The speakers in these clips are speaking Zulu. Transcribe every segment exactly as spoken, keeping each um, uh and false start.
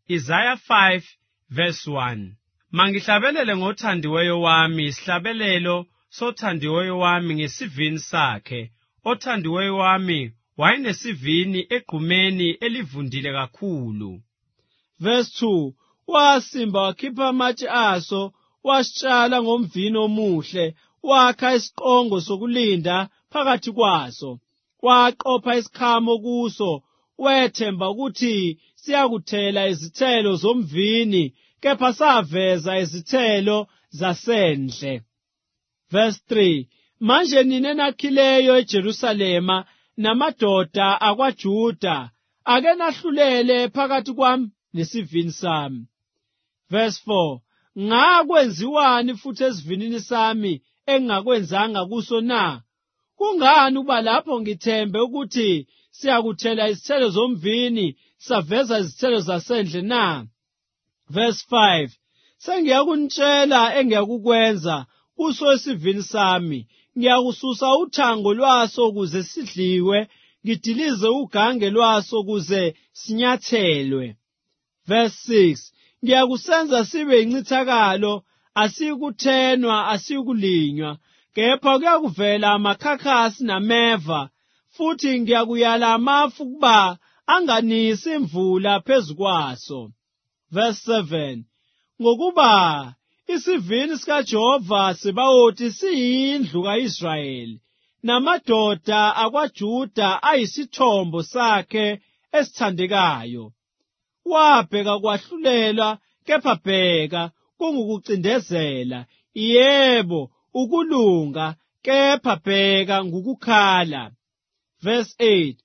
Isaiah five verse one. Mangihlabelele ngothandiweyo wami isihlabelelo sothandiweyo wami ngesivini sakhe. Othandiweyo wami wayenesivini egqumeni elivundile kakhulu. Verse two. Wasimba wakhipha amatshe aso, wasitshala ngomvini omuhle, wakha isiqongo sokulinda phakathi kwaso. Waqopha isikhamo kuso, wethemba ukuthi siyakuthela izithelo zomvini, kepha saveza izithelo zasendle. Verse three. Manje nina enakhileyo eJerusalema namadoda akwaJuda, ake nahlulele phakathi kwami nesivini sami. Verse four. Ngakwenziwani futhi esivinini sami engingakwenzanga kuso na? Kungani uba lapho ngithembe ukuthi siyakuthela izithelo zomvini, saveza izithelo zasendle na? Verse five. Sengiyakunitshela engiyakukwenza kuso esivini sami. Ngiyakususa uthango lwaso kuze sidliwe, ngidilize ugange lwaso kuze sinyathelwe. Verse six. Ngiyakusenza sibe incithakalo, asiyikuthenwa, asiyikulinywa, kepha kuyakuvela amakhakhasi nameva, futhi ngiyakuyala amafu kuba anganisi imvula phezu kwaso. Verse seven. Ngokuba isivini sikaJehova Sebawothi siyindlu ka-Israyeli, namadoda akwaJuda ayisithombo sakhe esithandekayo. Wabheka kwahlulela, kepha bheka kungukucindezela, yebo ukulunga, kepha bheka ngukukhala. Verse eight.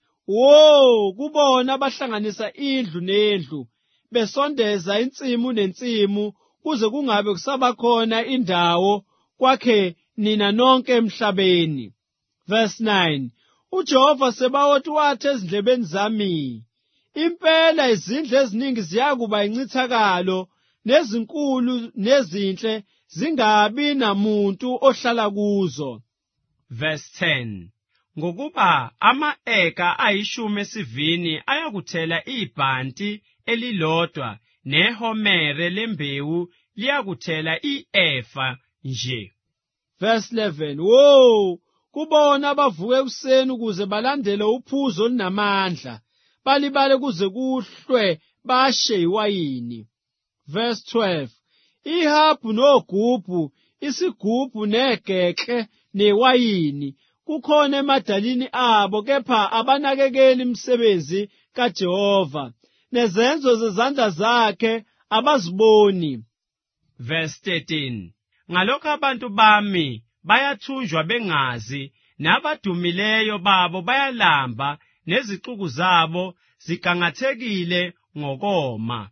Wo, kubona abahlanganisa indlu nendlu, besondeza insimu nensimu, kuze kungabe kusaba khona indawo kwakhe nina nonke emhlabeni. Verse nine. UJehova Sebawothi wathi ezindlebeni zami, impela izindlu eziningi ziyakuba incithakalo, nezinkulu nezinhle zingabi namuntu ohlala kuzo. Verse ten. Ngokuba ama-eka ayishumi esivini ayakuthela ibhanti elilodwa, nehomere lembewu liyakuthela i-efa nje. Verse eleven. Wo, kubona abavuka ekuseni ukuze balandele uphuzo olunamandla, balibale kuze kuhlwe bashe iwayini. Verse twelve. Ihabhu nogubhu, isigubhu negekle newayini, kukhona emadalini abo, kepha abanakekeli imisebenzi kaJehova, nezenzo zezandla zakhe abaziboni. Verse thirteen. Ngalokho abantu bami bayathunjwa bengazi, nabadumileyo babo bayalamba, nezixuku zabo zigangathekile ngokoma.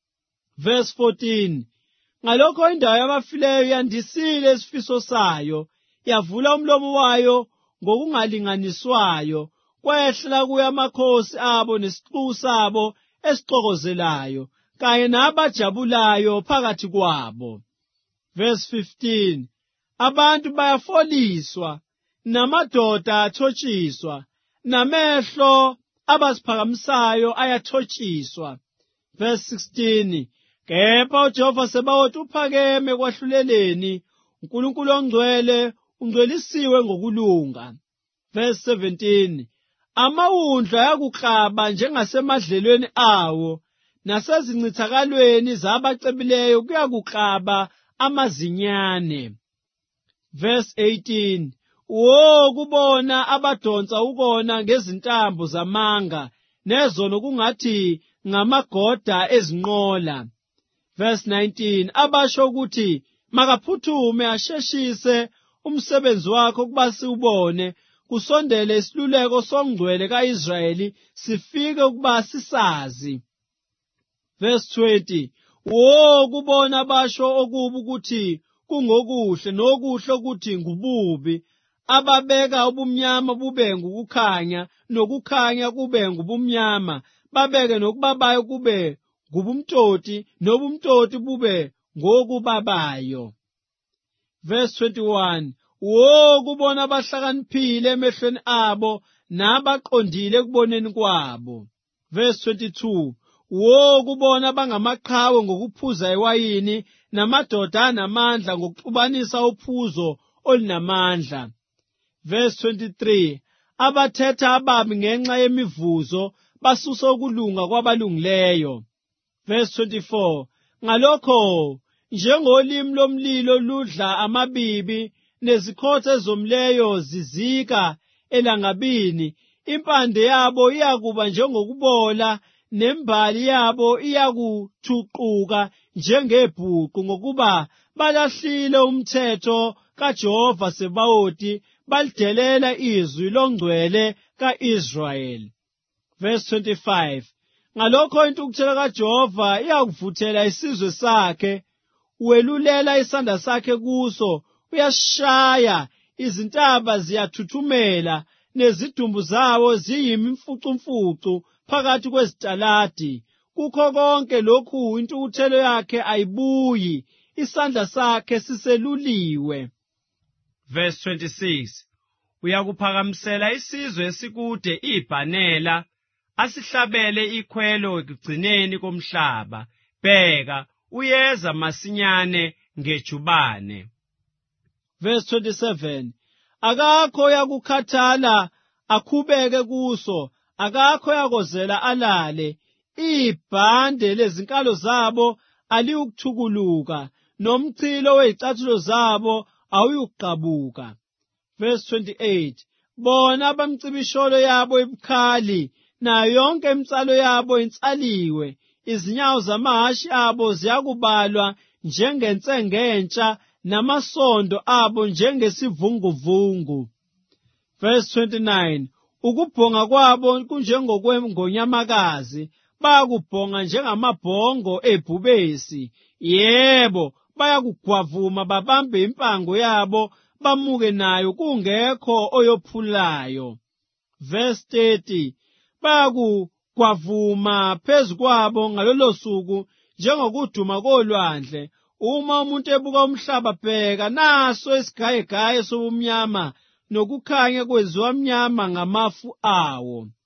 Verse fourteen. Ngalokho indawo yabafileyo yandisile isifiso sayo, yavula umlomo wayo ngokungalinganiswayo, kwehlela kuya amakhosi abo nesixuku sabo esixokozelayo, kanye nabajabulayo phakathi kwabo. Verse fifteen. Abantu bayafoliswa, namadoda athotshiswa, namehlo abaziphakamisayo ayathotshiswa. Verse sixteen. Kepha uJehova Sebawothi uphakeme kwahluleleni, uNkulunkulu ongcwele, ungcwelisiwe ngokulunga. Verse seventeen. Amawundlu ayakuklaba njengasemadlelweni awo, nasezincithakalweni zabacebileyo kuyakuklaba amazinyane. Verse eighteen. Wo, kubona abadonsa ukona ngezintambo zamanga, nezono kungathi ngamagoda ezinqola. Verse nineteen. Abasho ukuthi makaphuthume asheshise umsebenzi wakho kuba siubone, kusondele isiluleko songcwele ka-Israyeli, sifike ukuba sisazi. Verse twenty. Wo, kubona abasho okubi ukuthi kungokuhle, nokuhle ukuthi ngububi, ababeka ubumnyama bube ngukukhanya, nokukhanya kube ngubumnyama, babeke nokubabayo kube ngubumtoti, nobumtoti bube ngokubabayo. Verse twenty-one. Wo, kubona abahlakaniphile emehlweni abo, nabaqondile ekuboneni kwabo. Verse twenty-two. wo kubona bangamaqhawe ngokuphuza iwayini, namadoda anamandla ngokuxubanisa uphuzo olunamandla. Verse twenty-three. Abathetha ababi ngenxa yemivuzo basusa ukulunga kwabalungileyo. Verse twenty-four. Ngalokho njengolimi lomlilo ludla amabibi, nezikhotha ezomleyo zizika elangabini, impande yabo iyakuba njengokubola, nembali yabo iyakuthuquka njengebhuqu, ngokuba balahlile umthetho kaJehova Sebawoti, balidelela izwi longcwele ka-Israyeli. Verse twenty-five. Ngalokho intukuthelo kaJehova iyakuvuthela isizwe sakhe, welulela isandla sakhe kuso, uyashaya, izintaba ziyathuthumela, nezidumbu zawo ziyimfucumfucu phakathi kwezitaladi. Kukho konke lokhu intukuthelo yakhe ayibuyi, isandla sakhe siseluliwe. Verse twenty-six. Uyakuphakamisela isizwe esikude ibhanela, asihlabele ikhwelo ekugcineni komhlaba. Bheka, uyeza masinyane ngejubane. Verse twenty-seven. Akakho yakukhathala akhubeke kuso, akakho yakozela alale. Ibhande lezinkalo zabo aliyukuthukuluka, nomchilo wezicathulo zabo awuyukuqabuka. Verse twenty-eight. Bona abamcibisholo yabo ibukhali, nayo yonke imitsalo yabo insaliwe. Izinyawo zamahashi abo ziyakubalwa njengensengentsha, namasondo abo njengesivunguvungu. Verse twenty-nine. Ukubhonga kwabo kunjengokwengonyamakazi, bayakubhonga njengamabhongo ebhubesi. Yebo, bayakugwavuma babambe impango yabo, bamuke nayo kungekho oyophulayo. Verse thirty. Bayakugwavuma phezu kwabo ngalolo suku njengokuduma kolwandle. Uma umuntu ebuka umhlaba, bheka, naso isigayegaye sobumnyama, nokukhanya kwenziwa mnyama ngamafu awo.